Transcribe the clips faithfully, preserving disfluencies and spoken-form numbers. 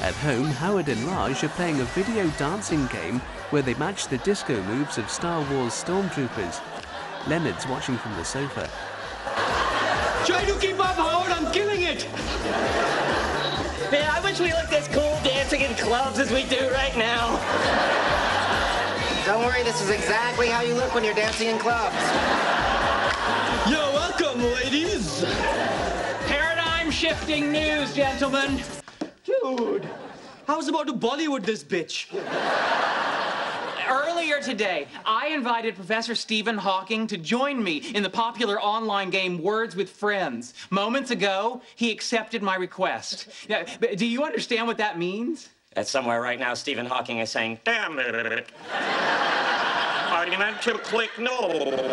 At home, Howard and Raj are playing a video dancing game where they match the disco moves of Star Wars stormtroopers. Leonard's watching from the sofa. Try to keep up, Howard, I'm killing it! Man, I wish we looked as cool dancing in clubs as we do right now. Don't worry, this is exactly how you look when you're dancing in clubs. You're welcome, ladies! Paradigm-shifting news, gentlemen. Dude, I was about to Bollywood this bitch. Earlier today, I invited Professor Stephen Hawking to join me in the popular online game Words with Friends. Moments ago, he accepted my request. Now, do you understand what that means? That's somewhere right now Stephen Hawking is saying, damn it. I meant to click no.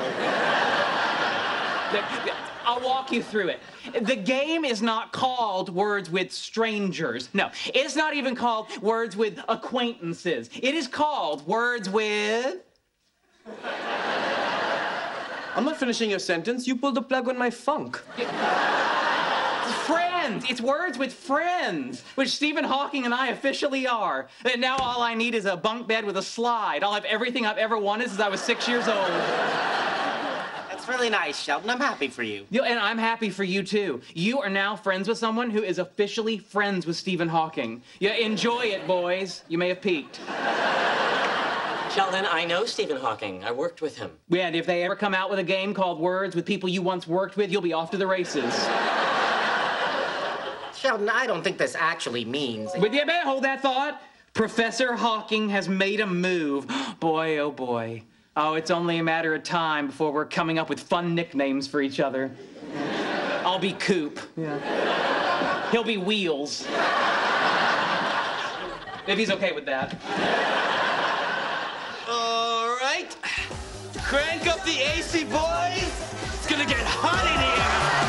I'll walk you through it. The game is not called Words with Strangers. No, it's not even called Words with Acquaintances. It is called Words with... I'm not finishing your sentence. You pulled the plug on my funk. Friends. It's Words with Friends, which Stephen Hawking and I officially are. And now all I need is a bunk bed with a slide. I'll have everything I've ever wanted since I was six years old. That's really nice, Sheldon. I'm happy for you. You- And I'm happy for you, too. You are now friends with someone who is officially friends with Stephen Hawking. Yeah, enjoy it, boys. You may have peaked. Sheldon, I know Stephen Hawking. I worked with him. Yeah, and if they ever come out with a game called Words with people you once worked with, you'll be off to the races. Sheldon, I don't think this actually means... But yeah, man, hold that thought. Professor Hawking has made a move. Boy, oh boy. Oh, it's only a matter of time before we're coming up with fun nicknames for each other. I'll be Coop. Yeah. He'll be Wheels. If he's okay with that. All right. Crank up the A C, boys. It's gonna get hot in here.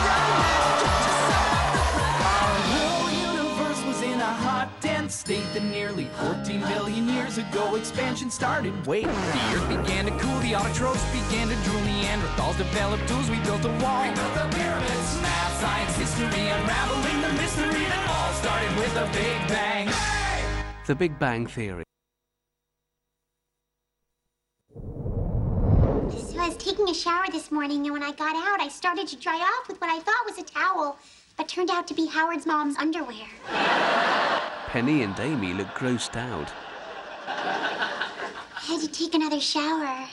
State that nearly fourteen billion years ago expansion started. Wait, the earth began to cool, the autotrophs began to drool, Neanderthals developed tools, we built a wall. We built the pyramids, math, science, history, unraveling the mystery that all started with a Big Bang. Hey! The Big Bang Theory. So I was taking a shower this morning, and when I got out, I started to dry off with what I thought was a towel, but turned out to be Howard's mom's underwear. Penny and Amy look grossed out. I had to take another shower.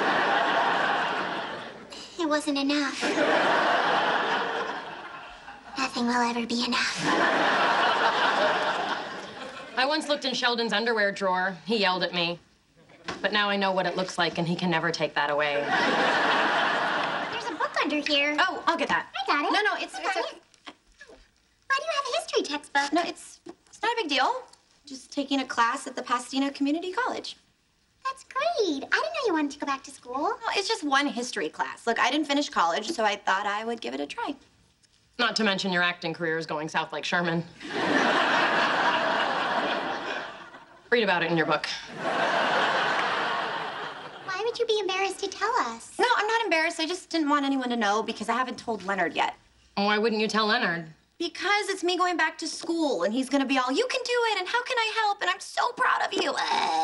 It wasn't enough. Nothing will ever be enough. I once looked in Sheldon's underwear drawer. He yelled at me. But now I know what it looks like, and he can never take that away. There's a book under here. Oh, I'll get that. I got it. No, no, it's... I it's got a... it. Why do you have a history textbook? No, it's... It's not a big deal. Just taking a class at the Pasadena Community College. That's great. I didn't know you wanted to go back to school. No, it's just one history class. Look, I didn't finish college, so I thought I would give it a try. Not to mention your acting career is going south like Sherman. Read about it in your book. Why would you be embarrassed to tell us? No, I'm not embarrassed. I just didn't want anyone to know because I haven't told Leonard yet. Why wouldn't you tell Leonard? Because it's me going back to school, and he's gonna be all, you can do it, and how can I help, and I'm so proud of you.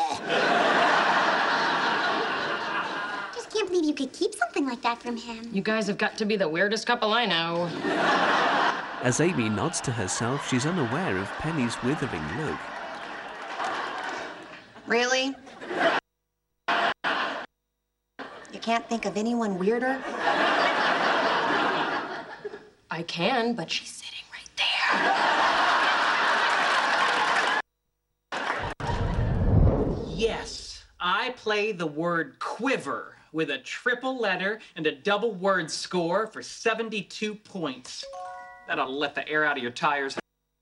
Just can't believe you could keep something like that from him. You guys have got to be the weirdest couple I know. As Amy nods to herself, she's unaware of Penny's withering look. Really? You can't think of anyone weirder? I can, but she's sitting right there. Yes, I play the word quiver with a triple letter and a double word score for seventy-two points. That ought to let the air out of your tires.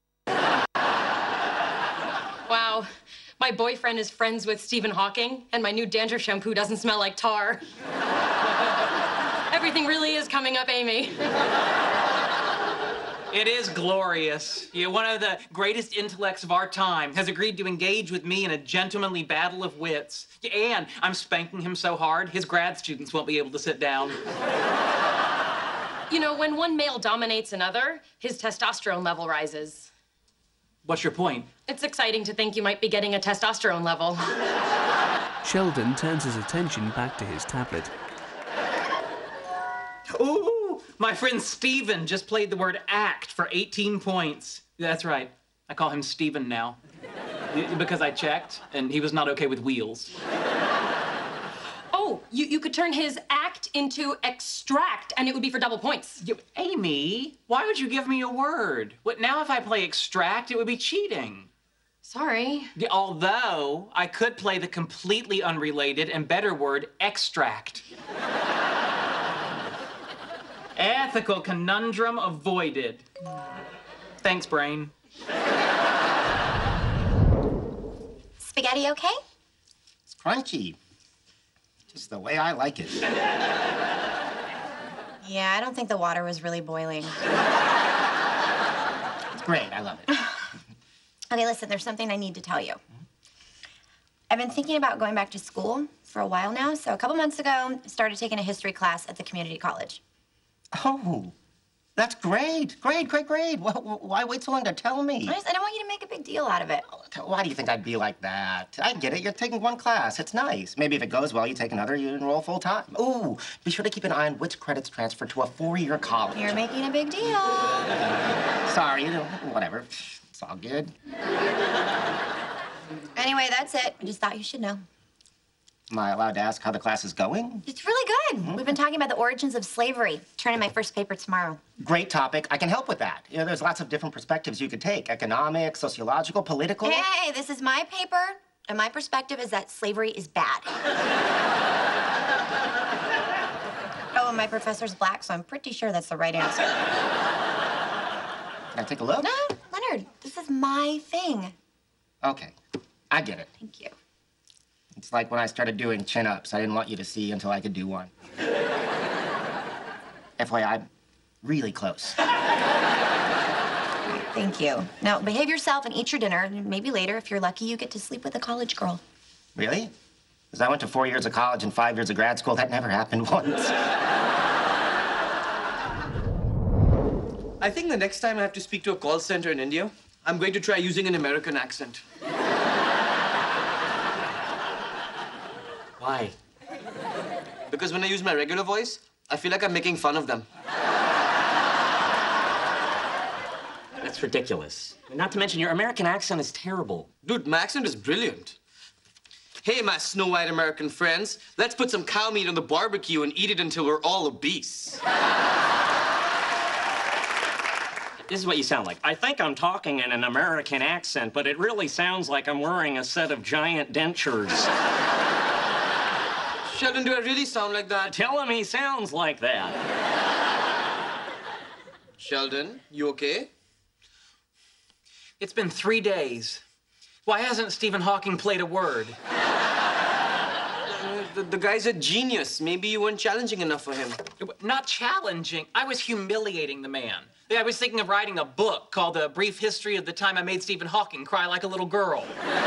Wow. My boyfriend is friends with Stephen Hawking, and my new dandruff shampoo doesn't smell like tar. Everything really is coming up, Amy. It is glorious. You, one of the greatest intellects of our time, has agreed to engage with me in a gentlemanly battle of wits. And I'm spanking him so hard, his grad students won't be able to sit down. You know, when one male dominates another, his testosterone level rises. What's your point? It's exciting to think you might be getting a testosterone level. Sheldon turns his attention back to his tablet. Ooh, my friend Steven just played the word act for eighteen points. That's right. I call him Steven now. Because I checked, and he was not okay with wheels. Oh, you, you could turn his act into extract, and it would be for double points. You, Amy, why would you give me a word? What, now if I play extract, it would be cheating. Sorry. Yeah, although, I could play the completely unrelated and better word, extract. Ethical conundrum avoided. Thanks, brain. Spaghetti okay? It's crunchy. Just the way I like it. Yeah, I don't think the water was really boiling. It's great. I love it. Okay, listen, there's something I need to tell you. I've been thinking about going back to school for a while now, so a couple months ago, I started taking a history class at the community college. Oh, that's great. Great, great, great. Why, why wait so long to tell me? I just, I don't want you to make a big deal out of it. Why do you think I'd be like that? I get it. You're taking one class. It's nice. Maybe if it goes well, you take another, you enroll full time. Ooh, be sure to keep an eye on which credits transfer to a four-year college. You're making a big deal. Sorry, you know, whatever. It's all good. Anyway, that's it. I just thought you should know. Am I allowed to ask how the class is going? It's really good. Mm-hmm. We've been talking about the origins of slavery. Turning my first paper tomorrow. Great topic. I can help with that. You know, there's lots of different perspectives you could take. Economic, sociological, political. Hey, this is my paper, and my perspective is that slavery is bad. Oh, and my professor's black, so I'm pretty sure that's the right answer. Can I take a look? No, Leonard, this is my thing. Okay, I get it. Thank you. It's like when I started doing chin-ups. I didn't want you to see until I could do one. F Y I, I'm really close. Thank you. Now, behave yourself and eat your dinner. And maybe later, if you're lucky, you get to sleep with a college girl. Really? Because I went to four years of college and five years of grad school. That never happened once. I think the next time I have to speak to a call center in India, I'm going to try using an American accent. Why? Because when I use my regular voice, I feel like I'm making fun of them. That's ridiculous. Not to mention, your American accent is terrible. Dude, my accent is brilliant. Hey, my Snow White American friends, let's put some cow meat on the barbecue and eat it until we're all obese. This is what you sound like. I think I'm talking in an American accent, but it really sounds like I'm wearing a set of giant dentures. Sheldon, do I really sound like that? Tell him he sounds like that. Sheldon, you okay? It's been three days. Why hasn't Stephen Hawking played a word? Uh, the, the guy's a genius. Maybe you weren't challenging enough for him. Not challenging. I was humiliating the man. I was thinking of writing a book called A Brief History of the Time I Made Stephen Hawking Cry Like a Little Girl.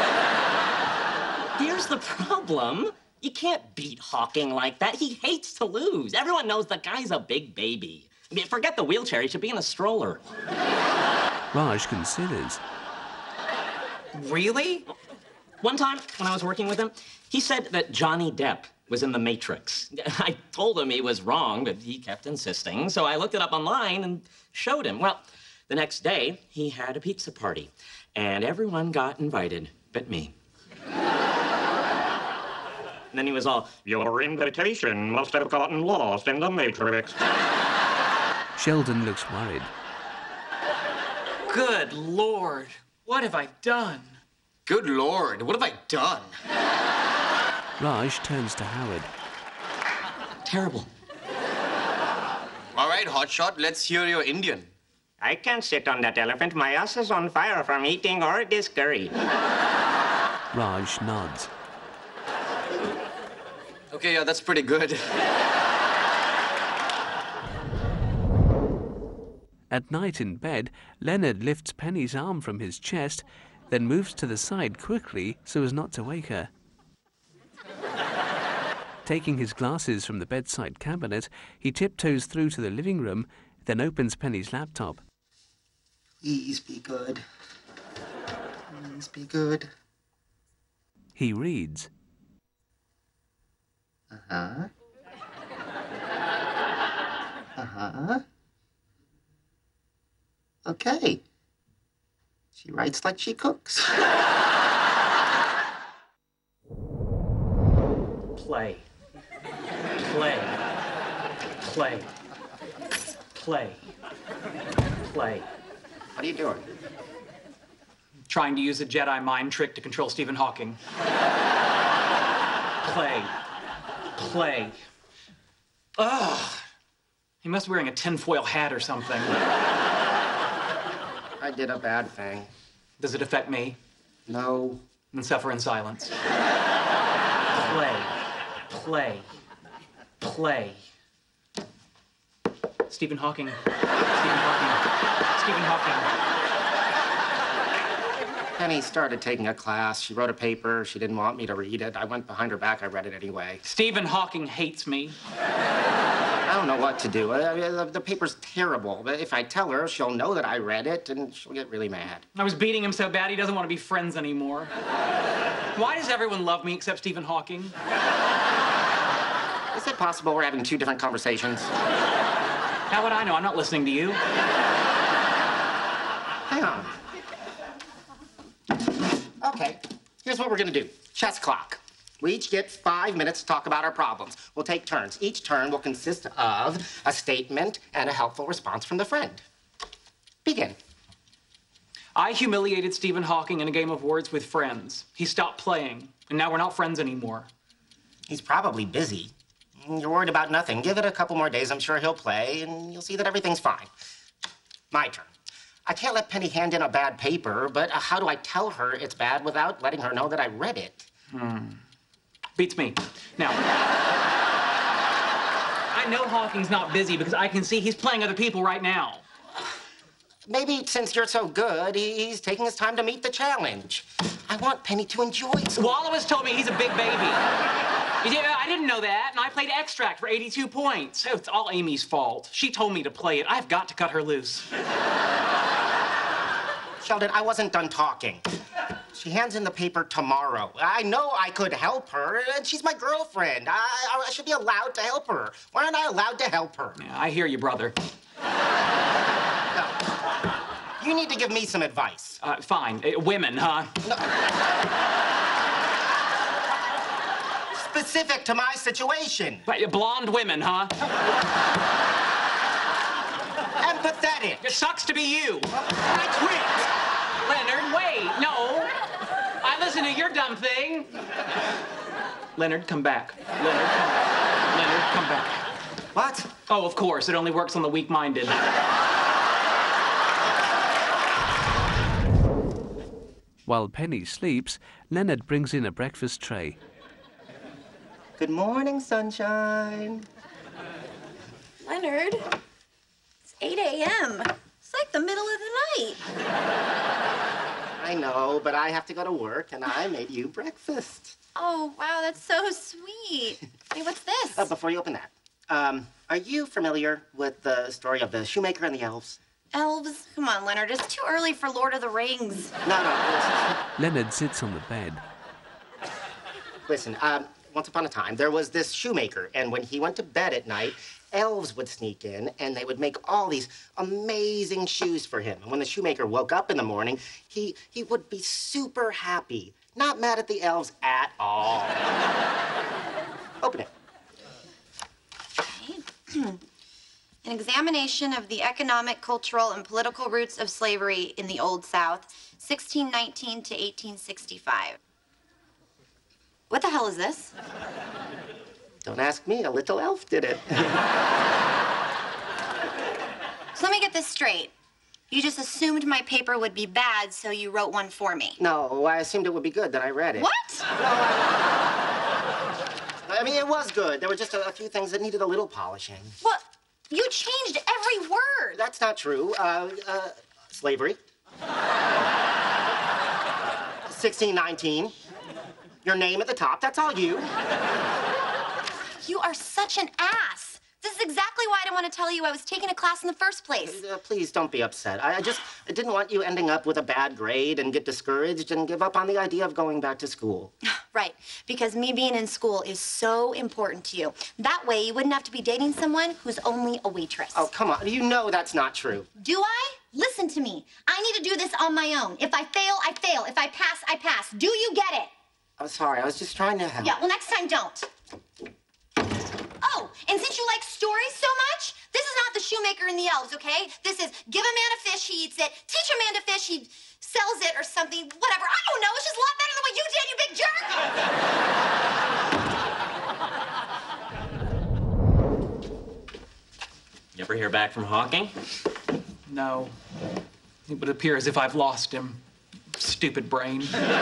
Here's the problem. You can't beat Hawking like that. He hates to lose. Everyone knows the guy's a big baby. I mean, forget the wheelchair. He should be in a stroller. Raj considers. Really? One time, when I was working with him, he said that Johnny Depp was in The Matrix. I told him he was wrong, but he kept insisting, so I looked it up online and showed him. Well, the next day, he had a pizza party, and everyone got invited, but me. And then he was all, "Your invitation must have gotten lost in the Matrix." Sheldon looks worried. Good Lord, what have I done? Good Lord, what have I done? Raj turns to Howard. Terrible. All right, hotshot, let's hear your Indian. I can't sit on that elephant. My ass is on fire from eating all this curry. Raj nods. Okay, yeah, that's pretty good. At night in bed, Leonard lifts Penny's arm from his chest, then moves to the side quickly so as not to wake her. Taking his glasses from the bedside cabinet, he tiptoes through to the living room, then opens Penny's laptop. Please be good. Please be good. He reads. Uh-huh. Uh-huh. Okay. She writes like she cooks. Play. Play. Play. Play. Play. What are you doing? Trying to use a Jedi mind trick to control Stephen Hawking. Play. Play. Ugh. He must be wearing a tinfoil hat or something. I did a bad thing. Does it affect me? No. Then suffer in silence. Play. Play. Play. Stephen Hawking. Stephen Hawking. Stephen Hawking. Penny started taking a class. She wrote a paper. She didn't want me to read it. I went behind her back. I read it anyway. Stephen Hawking hates me. I don't know what to do. Uh, the, the paper's terrible. But if I tell her, she'll know that I read it, and she'll get really mad. I was beating him so bad he doesn't want to be friends anymore. Why does everyone love me except Stephen Hawking? Is it possible we're having two different conversations? How would I know? I'm not listening to you. Hang on. Okay, here's what we're gonna do. Chess clock. We each get five minutes to talk about our problems. We'll take turns. Each turn will consist of a statement and a helpful response from the friend. Begin. I humiliated Stephen Hawking in a game of words with friends. He stopped playing, and now we're not friends anymore. He's probably busy. You're worried about nothing. Give it a couple more days. I'm sure he'll play, and you'll see that everything's fine. My turn. I can't let Penny hand in a bad paper, but uh, how do I tell her it's bad without letting her know that I read it? Hmm. Beats me. Now, I know Hawking's not busy because I can see he's playing other people right now. Maybe since you're so good, he, he's taking his time to meet the challenge. I want Penny to enjoy it. Wallace told me he's a big baby. You did, I didn't know that, and I played Extract for eighty-two points. Oh, it's all Amy's fault. She told me to play it. I've got to cut her loose. Sheldon, I wasn't done talking. She hands in the paper tomorrow. I know I could help her, and she's my girlfriend. I, I should be allowed to help her. Why aren't I allowed to help her? Yeah, I hear you, brother. No. You need to give me some advice. Uh, fine. Uh, women, huh? No. Specific to my situation. But, uh, blonde women, huh? Empathetic. It sucks to be you. I quit. Leonard, wait. No. I listen to your dumb thing. Leonard, come back. Leonard, come back. Leonard, come back. What? Oh, of course. It only works on the weak-minded. While Penny sleeps, Leonard brings in a breakfast tray. Good morning, sunshine. Leonard, it's eight a m It's like the middle of the night. I know, but I have to go to work, and I made you breakfast. Oh, wow, that's so sweet. Hey, what's this? Uh, before you open that, um, are you familiar with the story of the shoemaker and the elves? Elves? Come on, Leonard. It's too early for Lord of the Rings. No, no. Listen, Leonard sits on the bed. listen um, once upon a time, there was this shoemaker, and when he went to bed at night, elves would sneak in, and they would make all these amazing shoes for him. And when the shoemaker woke up in the morning, he, he would be super happy, not mad at the elves at all. Open it. Okay. An examination of the economic, cultural, and political roots of slavery in the Old South, sixteen nineteen to eighteen sixty-five. What the hell is this? Don't ask me, a little elf did it. So let me get this straight. You just assumed my paper would be bad, so you wrote one for me. No, I assumed it would be good that I read it. What? I mean, it was good. There were just a, a few things that needed a little polishing. What? You changed every word. That's not true. Uh, uh, slavery. sixteen nineteen. Your name at the top. That's all you. You are such an ass. This is exactly why I didn't want to tell you I was taking a class in the first place. Uh, please don't be upset. I, I just I didn't want you ending up with a bad grade and get discouraged and give up on the idea of going back to school. Right, because me being in school is so important to you. That way you wouldn't have to be dating someone who's only a waitress. Oh, come on. You know that's not true. Do I? Listen to me. I need to do this on my own. If I fail, I fail. If I pass, I pass. Do you get it? I'm sorry. I was just trying to help. Yeah, well, next time, don't. Oh, and since you like stories so much, this is not the shoemaker and the elves, okay? This is give a man a fish, he eats it. Teach a man to fish, he sells it or something. Whatever. I don't know. It's just a lot better than what you did, you big jerk. You ever hear back from Hawking? No. It would appear as if I've lost him. Stupid brain.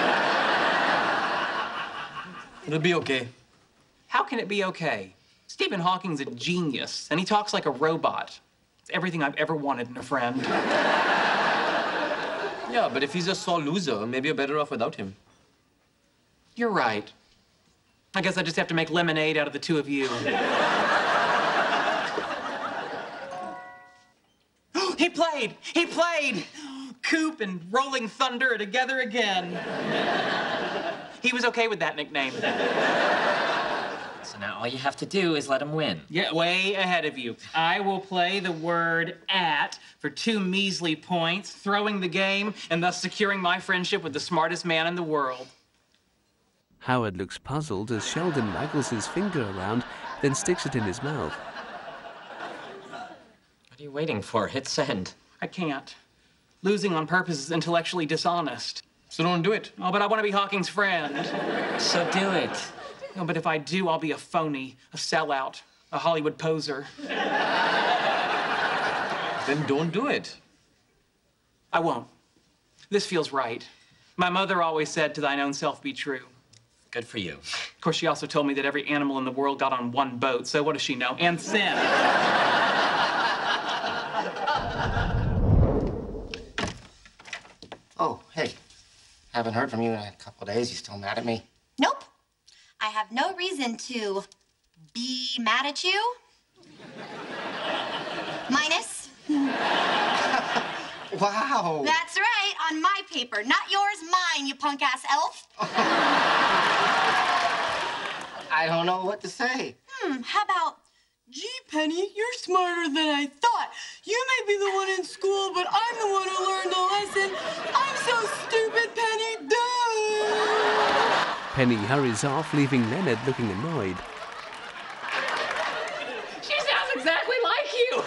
It'll be okay. How can it be okay? Stephen Hawking's a genius, and he talks like a robot. It's everything I've ever wanted in a friend. Yeah, but if he's a sore loser, maybe you're better off without him. You're right. I guess I just have to make lemonade out of the two of you. He played! He played! Coop and Rolling Thunder are together again. He was okay with that nickname. So now all you have to do is let him win. Yeah, way ahead of you. I will play the word at for two measly points, throwing the game and thus securing my friendship with the smartest man in the world. Howard looks puzzled as Sheldon waggles his finger around, then sticks it in his mouth. What are you waiting for? Hit send. I can't. Losing on purpose is intellectually dishonest. So don't do it. Oh, but I want to be Hawking's friend. So do it. No, but if I do, I'll be a phony, a sellout, a Hollywood poser. Then don't do it. I won't. This feels right. My mother always said, to thine own self be true. Good for you. Of course, she also told me that every animal in the world got on one boat, so what does she know? And sin. Oh, hey. Haven't heard from you in a couple of days. You still mad at me? Nope. I have no reason to be mad at you. Minus. Wow. That's right, on my paper. Not yours, mine, you punk-ass elf. I don't know what to say. Hmm, how about, gee, Penny, you're smarter than I thought. You may be the one in school, but I'm the one who learned the lesson. I'm so stupid, Penny. Duh! Penny hurries off, leaving Leonard looking annoyed. She sounds exactly like you.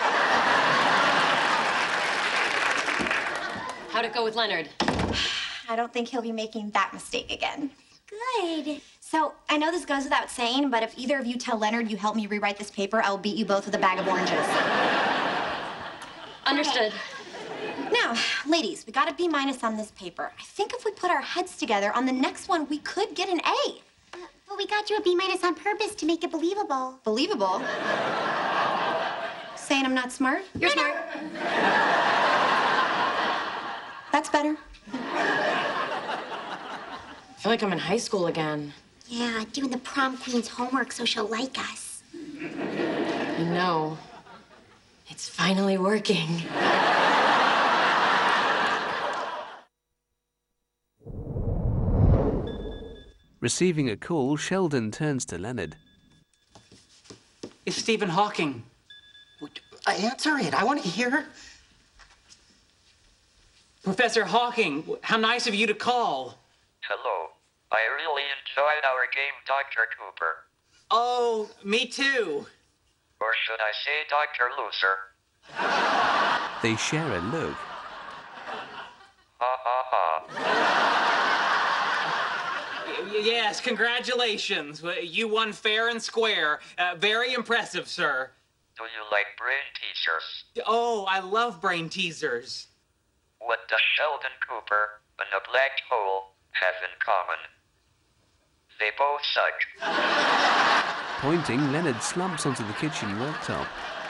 How'd it go with Leonard? I don't think he'll be making that mistake again. Good. So, I know this goes without saying, but if either of you tell Leonard you helped me rewrite this paper, I'll beat you both with a bag of oranges. Understood. Now, ladies, we got a B minus on this paper. I think if we put our heads together on the next one, we could get an A. Uh, but we got you a B minus on purpose to make it believable. Believable? Saying I'm not smart? You're No, no. smart. That's better. I feel like I'm in high school again. Yeah, doing the prom queen's homework so she'll like us. I know. It's finally working. Receiving a call, Sheldon turns to Leonard. It's Stephen Hawking. I answer it. I want to hear. Professor Hawking, how nice of you to call. Hello. I really enjoyed our game, Doctor Cooper. Oh, me too. Or should I say Doctor Loser? They share a look. Ha ha ha. Y- yes, congratulations. You won fair and square. Uh, very impressive, sir. Do you like brain teasers? Oh, I love brain teasers. What does Sheldon Cooper and a black hole have in common? They both suck. Pointing, Leonard slumps onto the kitchen worktop.